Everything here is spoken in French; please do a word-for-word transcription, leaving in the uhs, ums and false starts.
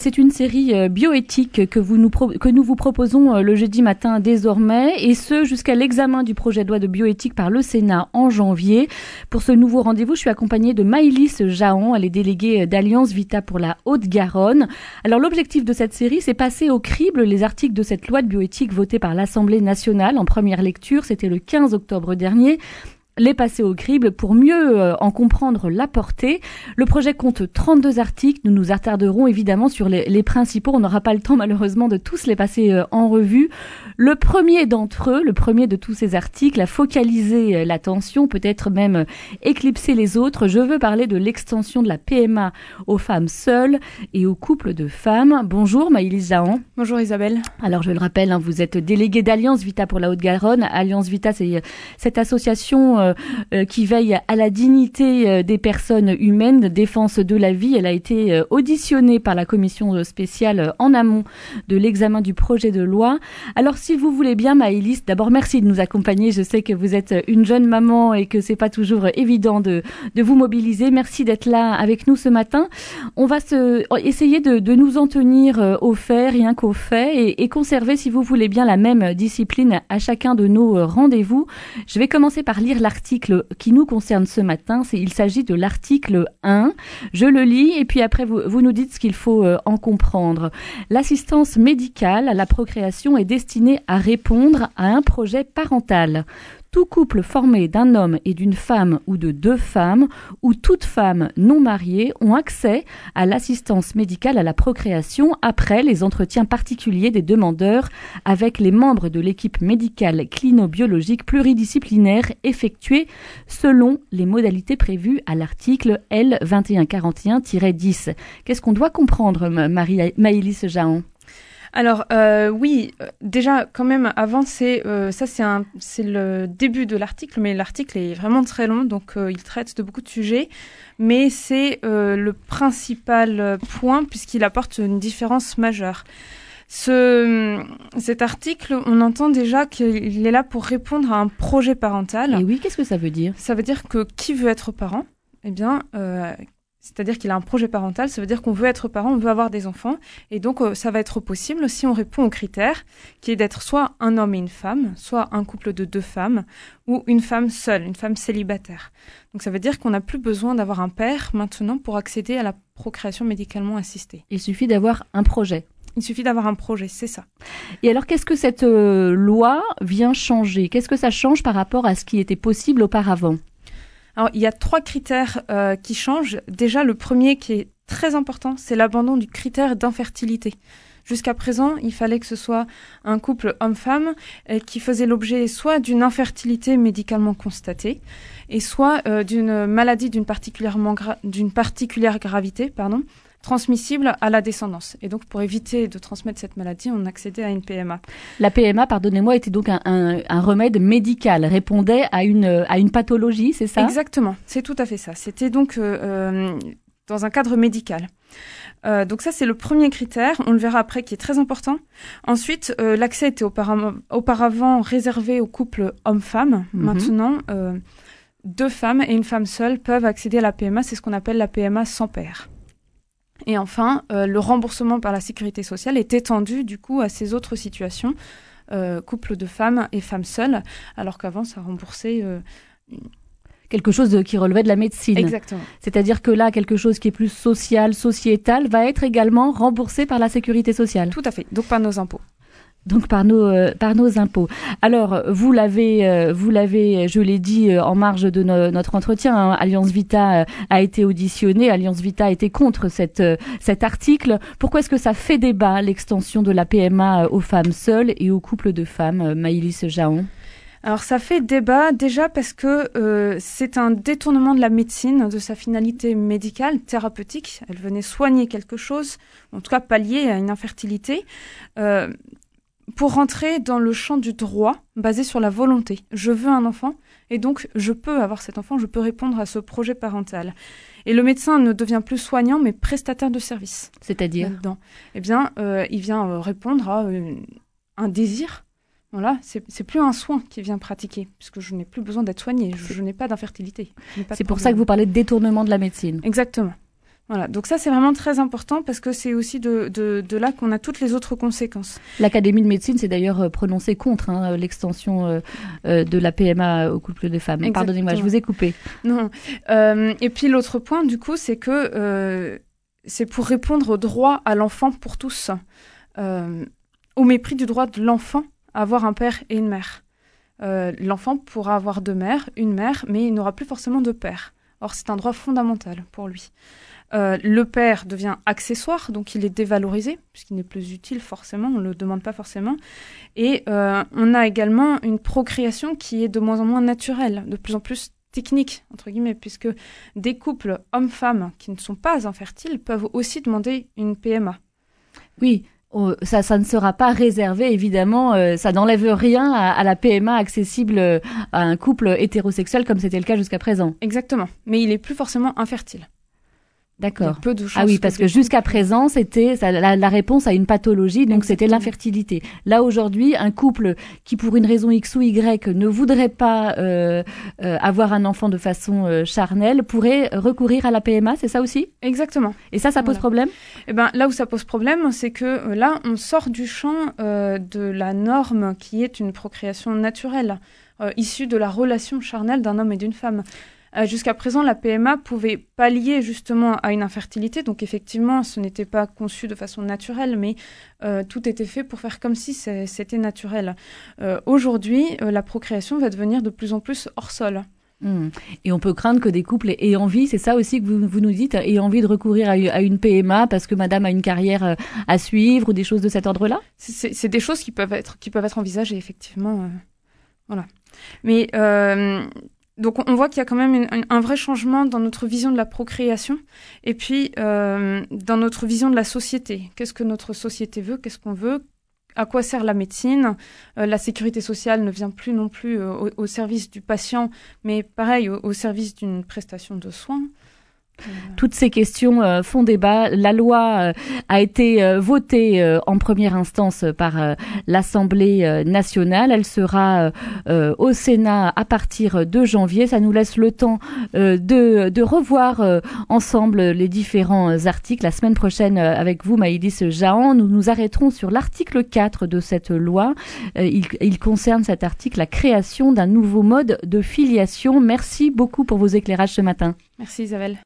c'est une série euh, bioéthique que, vous nous pro- que nous vous proposons euh, le jeudi matin désormais, et ce jusqu'à l'examen du projet de loi de bioéthique par le Sénat en janvier. Pour ce nouveau rendez-vous, je suis accompagnée de Maëlys Jahan, elle est déléguée d'Alliance Vita pour la Haute-Garonne. Alors l'objectif de cette série, c'est passer au crible les articles de cette loi de bioéthique votée par l'Assemblée nationale en première lecture, c'était le quinze octobre dernier. Les passer au crible pour mieux euh, en comprendre la portée. Le projet compte trente-deux articles. Nous nous attarderons évidemment sur les, les principaux. On n'aura pas le temps malheureusement de tous les passer euh, en revue. Le premier d'entre eux, le premier de tous ces articles, a focalisé euh, l'attention, peut-être même euh, éclipsé les autres. Je veux parler de l'extension de la P M A aux femmes seules et aux couples de femmes. Bonjour Maëlys Jahan. Bonjour Isabelle. Alors je le rappelle, hein, vous êtes déléguée d'Alliance Vita pour la Haute-Garonne. Alliance Vita, c'est cette association euh, euh, qui veille à la dignité euh, des personnes humaines, défense de la vie. Elle a été euh, auditionnée par la commission spéciale euh, en amont de l'examen du projet de loi. Alors si vous voulez bien Maëlys, d'abord merci de nous accompagner. Je sais que vous êtes une jeune maman et que c'est pas toujours évident de, de vous mobiliser. Merci d'être là avec nous ce matin. On va se, essayer de, de nous en tenir euh, aux faits, rien qu'aux faits, et, et conserver, si vous voulez bien, la même discipline à chacun de nos rendez-vous. Je vais commencer par lire l'article qui nous concerne ce matin. C'est, il s'agit de l'article un. Je le lis et puis après, vous, vous nous dites ce qu'il faut euh, en comprendre. L'assistance médicale à la procréation est destinée à répondre à un projet parental. Tout couple formé d'un homme et d'une femme ou de deux femmes ou toute femme non mariée ont accès à l'assistance médicale à la procréation après les entretiens particuliers des demandeurs avec les membres de l'équipe médicale clino-biologique pluridisciplinaire effectués selon les modalités prévues à l'article L vingt et un quarante et un tiret dix. Qu'est-ce qu'on doit comprendre, Marie- Maëlys Jahan ? Alors euh, oui, euh, déjà quand même avant c'est euh, ça c'est un c'est le début de l'article, mais l'article est vraiment très long, donc euh, il traite de beaucoup de sujets, mais c'est euh, le principal point puisqu'il apporte une différence majeure. Ce, cet article, on entend déjà qu'il est là pour répondre à un projet parental. Et oui, qu'est-ce que ça veut dire ? Ça veut dire que qui veut être parent ? Eh bien, euh, c'est-à-dire qu'il a un projet parental, ça veut dire qu'on veut être parent, on veut avoir des enfants, et donc euh, ça va être possible si on répond aux critères, qui est d'être soit un homme et une femme, soit un couple de deux femmes, ou une femme seule, une femme célibataire. Donc ça veut dire qu'on n'a plus besoin d'avoir un père maintenant pour accéder à la procréation médicalement assistée. Il suffit d'avoir un projet. Il suffit d'avoir un projet, c'est ça. Et alors, qu'est-ce que cette euh, loi vient changer ? Qu'est-ce que ça change par rapport à ce qui était possible auparavant ? Alors, il y a trois critères euh, qui changent. Déjà, le premier qui est très important, c'est l'abandon du critère d'infertilité. Jusqu'à présent, il fallait que ce soit un couple homme-femme euh, qui faisait l'objet soit d'une infertilité médicalement constatée, et soit euh, d'une maladie d'une, particulièrement gra- d'une particulière gravité, pardon, transmissible à la descendance. Et donc, pour éviter de transmettre cette maladie, on accédait à une P M A. La P M A, pardonnez-moi, était donc un, un, un remède médical, répondait à une, à une pathologie, c'est ça ? Exactement, c'est tout à fait ça. C'était donc euh, euh, dans un cadre médical. Euh, donc ça, c'est le premier critère, on le verra après, qui est très important. Ensuite, euh, l'accès était auparavant, auparavant réservé aux couples hommes-femmes. Mm-hmm. Maintenant, euh, deux femmes et une femme seule peuvent accéder à la P M A, c'est ce qu'on appelle la P M A sans père. Et enfin, euh, le remboursement par la sécurité sociale est étendu du coup à ces autres situations, euh, couple de femmes et femmes seules, alors qu'avant ça remboursait euh, quelque chose de, qui relevait de la médecine. Exactement. C'est-à-dire que là, quelque chose qui est plus social, sociétal, va être également remboursé par la sécurité sociale. Tout à fait, donc par nos impôts. Donc par nos euh, par nos impôts. Alors vous l'avez euh, vous l'avez je l'ai dit euh, en marge de no- notre entretien, hein, Alliance Vita euh, a été auditionnée, Alliance Vita était contre cette euh, cet article. Pourquoi est-ce que ça fait débat, l'extension de la P M A aux femmes seules et aux couples de femmes, euh, Maëlys Jahan ? Alors ça fait débat déjà parce que euh, c'est un détournement de la médecine, de sa finalité médicale, thérapeutique. Elle venait soigner quelque chose, en tout cas pallier à une infertilité. Euh, pour rentrer dans le champ du droit basé sur la volonté. Je veux un enfant et donc je peux avoir cet enfant, je peux répondre à ce projet parental. Et le médecin ne devient plus soignant mais prestataire de service. C'est-à-dire ? Là-dedans. Eh bien, euh, il vient euh, répondre à euh, un désir. Voilà, c'est, c'est plus un soin qui vient pratiquer, puisque je n'ai plus besoin d'être soignée, je, je n'ai pas d'infertilité. N'ai pas c'est de pour ça que vous parlez de détournement de la médecine. Exactement. Voilà, donc ça c'est vraiment très important parce que c'est aussi de, de, de là qu'on a toutes les autres conséquences. L'Académie de médecine s'est d'ailleurs prononcée contre hein, l'extension euh, euh, de la P M A au couple de femmes. Exactement. Pardonnez-moi, je vous ai coupé. Non. Euh, et puis l'autre point du coup, c'est que euh, c'est pour répondre au droit à l'enfant pour tous, euh, au mépris du droit de l'enfant à avoir un père et une mère. Euh, l'enfant pourra avoir deux mères, une mère, mais il n'aura plus forcément de père. Or, c'est un droit fondamental pour lui. Euh, le père devient accessoire, donc il est dévalorisé, puisqu'il n'est plus utile forcément, on ne le demande pas forcément. Et euh, on a également une procréation qui est de moins en moins naturelle, de plus en plus technique, entre guillemets, puisque des couples hommes-femmes qui ne sont pas infertiles peuvent aussi demander une P M A. Oui, oh, ça, ça ne sera pas réservé, évidemment, euh, ça n'enlève rien à, à la P M A accessible à un couple hétérosexuel comme c'était le cas jusqu'à présent. Exactement, mais il n'est plus forcément infertile. D'accord. Peu de ah oui, parce que, que jusqu'à présent, c'était ça, la, la réponse à une pathologie, donc Exactement. C'était l'infertilité. Là, aujourd'hui, un couple qui, pour une raison X ou Y, ne voudrait pas euh, euh, avoir un enfant de façon euh, charnelle, pourrait recourir à la P M A, c'est ça aussi ? Exactement. Et ça, ça pose voilà. problème ? Eh ben, là où ça pose problème, c'est que euh, là, on sort du champ euh, de la norme qui est une procréation naturelle, euh, issue de la relation charnelle d'un homme et d'une femme. Euh, jusqu'à présent, la P M A pouvait pallier justement à une infertilité. Donc effectivement, ce n'était pas conçu de façon naturelle, mais euh, tout était fait pour faire comme si c'était naturel. Euh, aujourd'hui, euh, la procréation va devenir de plus en plus hors sol. Mmh. Et on peut craindre que des couples aient envie, c'est ça aussi que vous, vous nous dites, aient envie de recourir à une P M A parce que madame a une carrière à suivre ou des choses de cet ordre-là ? C'est, c'est des choses qui peuvent être, qui peuvent être envisagées, effectivement. Euh, voilà. Mais... Euh, Donc on voit qu'il y a quand même une, un vrai changement dans notre vision de la procréation et puis euh, dans notre vision de la société. Qu'est-ce que notre société veut ? Qu'est-ce qu'on veut ? À quoi sert la médecine ? euh, La sécurité sociale ne vient plus non plus euh, au, au service du patient, mais pareil, au, au service d'une prestation de soins. Toutes ces questions euh, font débat. La loi euh, a été euh, votée euh, en première instance par euh, l'Assemblée euh, nationale. Elle sera euh, au Sénat à partir de janvier. Ça nous laisse le temps euh, de, de revoir euh, ensemble les différents articles. La semaine prochaine, euh, avec vous, Maïlis Jahan, nous nous arrêterons sur l'article quatre de cette loi. Euh, il, il concerne cet article la création d'un nouveau mode de filiation. Merci beaucoup pour vos éclairages ce matin. Merci Isabelle.